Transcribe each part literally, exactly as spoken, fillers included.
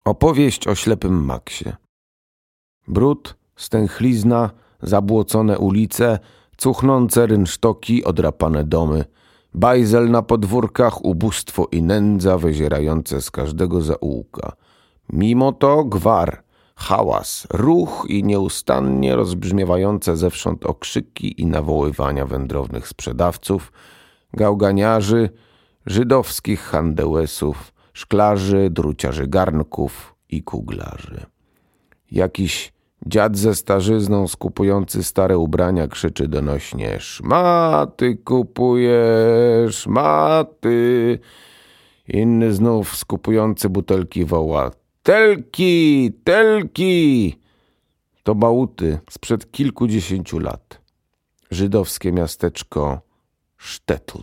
Opowieść o ślepym Maksie. Brud, stęchlizna, zabłocone ulice, cuchnące rynsztoki, odrapane domy, bajzel na podwórkach, ubóstwo i nędza wyzierające z każdego zaułka. Mimo to gwar, hałas, ruch i nieustannie rozbrzmiewające zewsząd okrzyki i nawoływania wędrownych sprzedawców, gałganiarzy, żydowskich handełesów, szklarzy, druciarzy garnków i kuglarzy. Jakiś dziad ze starzyzną skupujący stare ubrania krzyczy donośnie: szmaty kupujesz, szmaty. Inny znów skupujący butelki woła: telki, telki. To bałuty sprzed kilkudziesięciu lat. Żydowskie miasteczko Sztetl.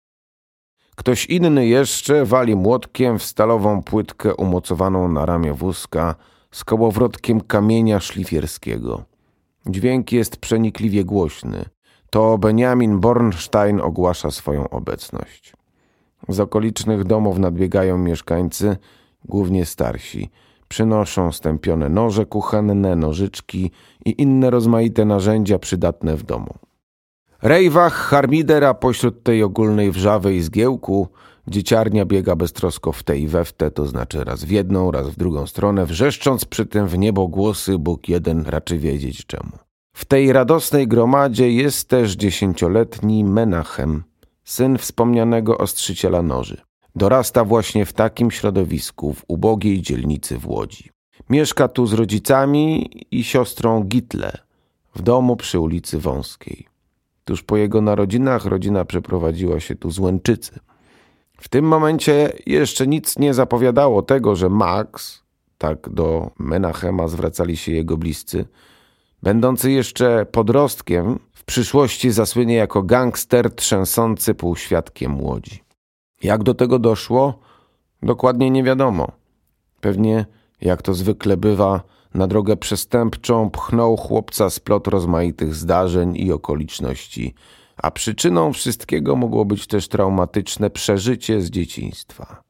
Ktoś inny jeszcze wali młotkiem w stalową płytkę umocowaną na ramię wózka z kołowrotkiem kamienia szlifierskiego. Dźwięk jest przenikliwie głośny. To Benjamin Bornstein ogłasza swoją obecność. Z okolicznych domów nadbiegają mieszkańcy, głównie starsi. Przynoszą stępione noże kuchenne, nożyczki i inne rozmaite narzędzia przydatne w domu. Rejwach harmidera pośród tej ogólnej wrzawy i zgiełku dzieciarnia biega beztrosko w te i we w te, to znaczy raz w jedną, raz w drugą stronę, wrzeszcząc przy tym w niebo głosy, Bóg jeden raczy wiedzieć czemu. W tej radosnej gromadzie jest też dziesięcioletni Menachem, syn wspomnianego ostrzyciela noży. Dorasta właśnie w takim środowisku w ubogiej dzielnicy w Łodzi. Mieszka tu z rodzicami i siostrą Gitle w domu przy ulicy Wąskiej. Tuż po jego narodzinach rodzina przeprowadziła się tu z Łęczycy. W tym momencie jeszcze nic nie zapowiadało tego, że Max, tak do Menachema zwracali się jego bliscy, będący jeszcze podrostkiem, w przyszłości zasłynie jako gangster trzęsący półświadkiem Łodzi. Jak do tego doszło? Dokładnie nie wiadomo. Pewnie, jak to zwykle bywa, na drogę przestępczą pchnął chłopca splot rozmaitych zdarzeń i okoliczności, a przyczyną wszystkiego mogło być też traumatyczne przeżycie z dzieciństwa.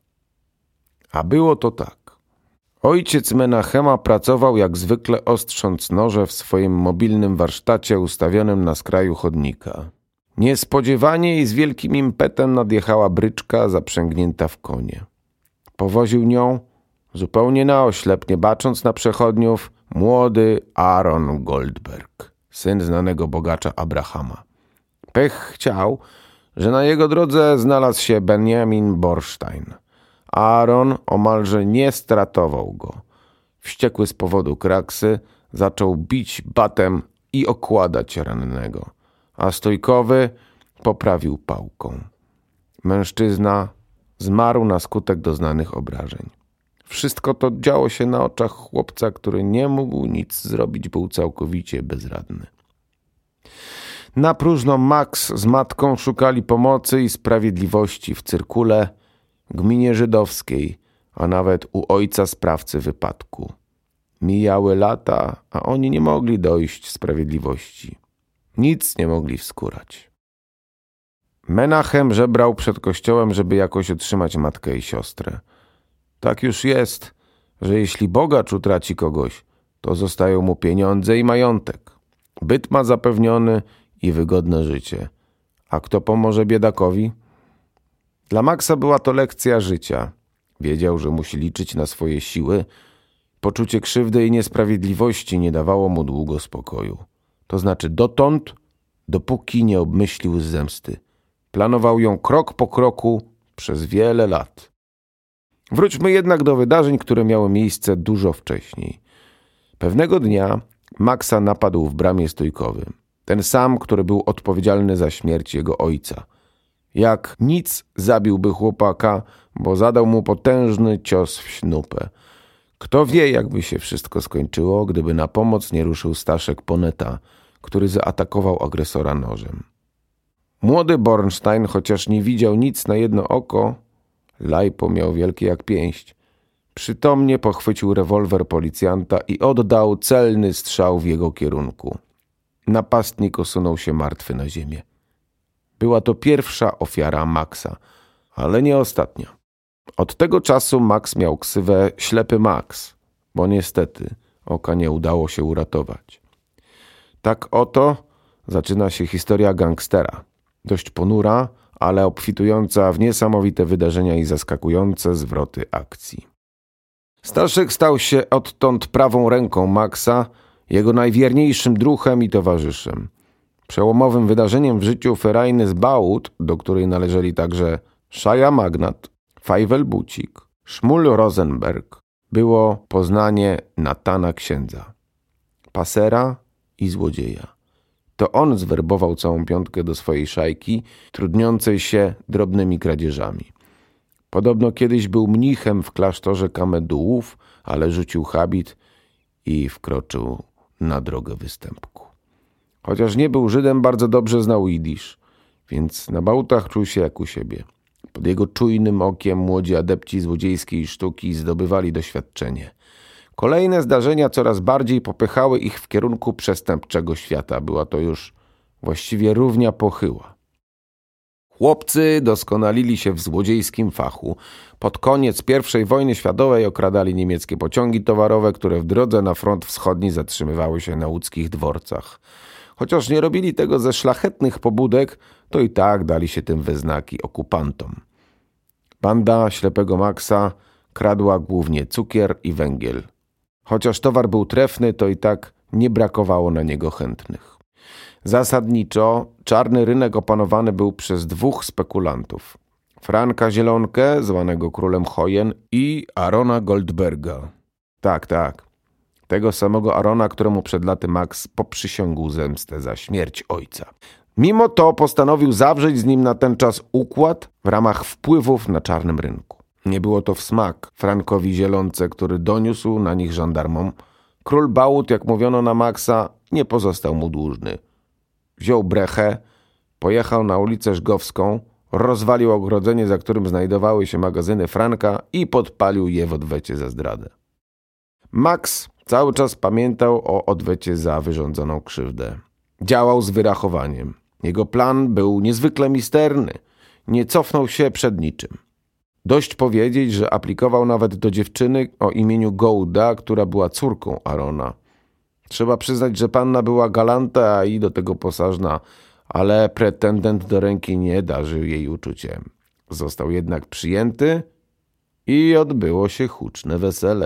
A było to tak. Ojciec Menachema pracował jak zwykle ostrząc noże w swoim mobilnym warsztacie ustawionym na skraju chodnika. Niespodziewanie i z wielkim impetem nadjechała bryczka zaprzęgnięta w konie. Powoził nią, zupełnie na oślep, nie bacząc na przechodniów, młody Aaron Goldberg, syn znanego bogacza Abrahama. Pech chciał, że na jego drodze znalazł się Benjamin Bornstein. Aaron omalże nie stratował go. Wściekły z powodu kraksy, zaczął bić batem i okładać rannego, a stójkowy poprawił pałką. Mężczyzna zmarł na skutek doznanych obrażeń. Wszystko to działo się na oczach chłopca, który nie mógł nic zrobić, był całkowicie bezradny. Na próżno Max z matką szukali pomocy i sprawiedliwości w Cyrkule, gminie żydowskiej, a nawet u ojca sprawcy wypadku. Mijały lata, a oni nie mogli dojść sprawiedliwości. Nic nie mogli wskórać. Menachem żebrał przed kościołem, żeby jakoś utrzymać matkę i siostrę. Tak już jest, że jeśli bogacz utraci kogoś, to zostają mu pieniądze i majątek. Byt ma zapewniony i wygodne życie. A kto pomoże biedakowi? Dla Maxa była to lekcja życia. Wiedział, że musi liczyć na swoje siły. Poczucie krzywdy i niesprawiedliwości nie dawało mu długo spokoju. To znaczy dotąd, dopóki nie obmyślił zemsty. Planował ją krok po kroku przez wiele lat. Wróćmy jednak do wydarzeń, które miały miejsce dużo wcześniej. Pewnego dnia Maxa napadł w bramie stójkowy. Ten sam, który był odpowiedzialny za śmierć jego ojca. Jak nic zabiłby chłopaka, bo zadał mu potężny cios w śnupę. Kto wie, jakby się wszystko skończyło, gdyby na pomoc nie ruszył Staszek Poneta, który zaatakował agresora nożem. Młody Bornstein, chociaż nie widział nic na jedno oko, lajpo miał wielkie jak pięść, przytomnie pochwycił rewolwer policjanta i oddał celny strzał w jego kierunku. Napastnik osunął się martwy na ziemię. Była to pierwsza ofiara Maxa, ale nie ostatnia. Od tego czasu Max miał ksywę Ślepy Max, bo niestety oka nie udało się uratować. Tak oto zaczyna się historia gangstera. Dość ponura, ale obfitująca w niesamowite wydarzenia i zaskakujące zwroty akcji. Staszek stał się odtąd prawą ręką Maxa, jego najwierniejszym druhem i towarzyszem. Przełomowym wydarzeniem w życiu Ferajny z Bałut, do której należeli także Szaja Magnat, Fajwel Bucik, Szmul Rosenberg, było poznanie Natana Księdza, pasera i złodzieja. To on zwerbował całą piątkę do swojej szajki, trudniącej się drobnymi kradzieżami. Podobno kiedyś był mnichem w klasztorze Kamedułów, ale rzucił habit i wkroczył na drogę występku. Chociaż nie był Żydem, bardzo dobrze znał jidysz, więc na Bałutach czuł się jak u siebie. Pod jego czujnym okiem młodzi adepci złodziejskiej sztuki zdobywali doświadczenie. Kolejne zdarzenia coraz bardziej popychały ich w kierunku przestępczego świata. Była to już właściwie równia pochyła. Chłopcy doskonalili się w złodziejskim fachu. Pod koniec pierwszej wojny światowej okradali niemieckie pociągi towarowe, które w drodze na front wschodni zatrzymywały się na łódzkich dworcach. Chociaż nie robili tego ze szlachetnych pobudek, to i tak dali się tym we znaki okupantom. Banda Ślepego Maxa kradła głównie cukier i węgiel. Chociaż towar był trefny, to i tak nie brakowało na niego chętnych. Zasadniczo czarny rynek opanowany był przez dwóch spekulantów. Franka Zielonkę, zwanego królem Hojen, i Arona Goldberga. Tak, tak. Tego samego Arona, któremu przed laty Max poprzysiągł zemstę za śmierć ojca. Mimo to postanowił zawrzeć z nim na ten czas układ w ramach wpływów na czarnym rynku. Nie było to w smak Frankowi Zielonce, który doniósł na nich żandarmom. Król Bałut, jak mówiono na Maxa, nie pozostał mu dłużny. Wziął brechę, pojechał na ulicę Żgowską, rozwalił ogrodzenie, za którym znajdowały się magazyny Franka i podpalił je w odwecie za zdradę. Max cały czas pamiętał o odwecie za wyrządzoną krzywdę. Działał z wyrachowaniem. Jego plan był niezwykle misterny. Nie cofnął się przed niczym. Dość powiedzieć, że aplikował nawet do dziewczyny o imieniu Gouda, która była córką Arona. Trzeba przyznać, że panna była galanta i do tego posażna, ale pretendent do ręki nie darzył jej uczuciem. Został jednak przyjęty i odbyło się huczne wesele.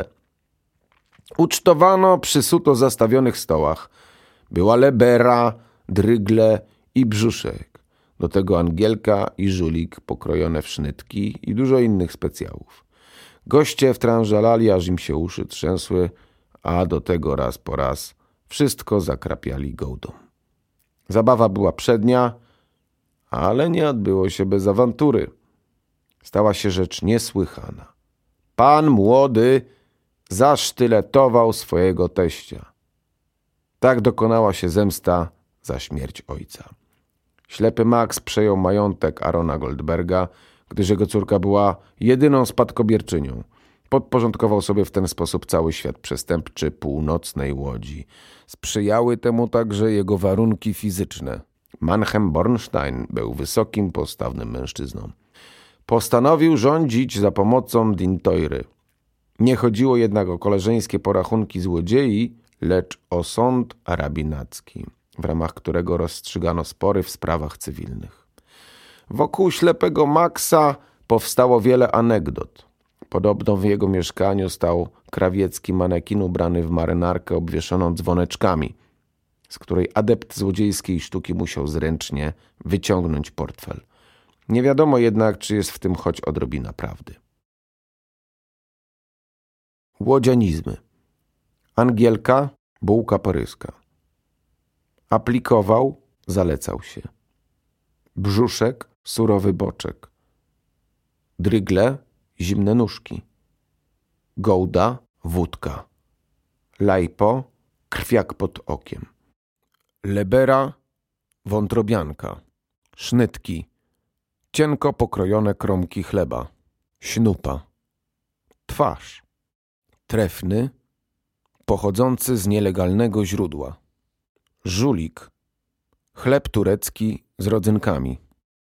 Ucztowano przy suto zastawionych stołach. Była lebera, drygle i brzuszek. Do tego angielka i żulik pokrojone w sznytki i dużo innych specjałów. Goście wtrążalali, aż im się uszy trzęsły, a do tego raz po raz wszystko zakrapiali gołdą. Zabawa była przednia, ale nie odbyło się bez awantury. Stała się rzecz niesłychana. Pan młody zasztyletował swojego teścia. Tak dokonała się zemsta za śmierć ojca. Ślepy Max przejął majątek Arona Goldberga, gdyż jego córka była jedyną spadkobierczynią. Podporządkował sobie w ten sposób cały świat przestępczy północnej Łodzi. Sprzyjały temu także jego warunki fizyczne. Manchem Bornstein był wysokim, postawnym mężczyzną. Postanowił rządzić za pomocą dintoiry. Nie chodziło jednak o koleżeńskie porachunki złodziei, lecz o sąd rabinacki, w ramach którego rozstrzygano spory w sprawach cywilnych. Wokół Ślepego Maxa powstało wiele anegdot. Podobno w jego mieszkaniu stał krawiecki manekin ubrany w marynarkę obwieszoną dzwoneczkami, z której adept złodziejskiej sztuki musiał zręcznie wyciągnąć portfel. Nie wiadomo jednak, czy jest w tym choć odrobina prawdy. Łodzianizmy. Angielka, bułka paryska. Aplikował, zalecał się. Brzuszek, surowy boczek. Drygle, zimne nóżki. Gołda, wódka. Lajpo, krwiak pod okiem. Lebera, wątrobianka. Sznytki, cienko pokrojone kromki chleba. Śnupa. Twarz. Trefny, pochodzący z nielegalnego źródła. Żulik, chleb turecki z rodzynkami.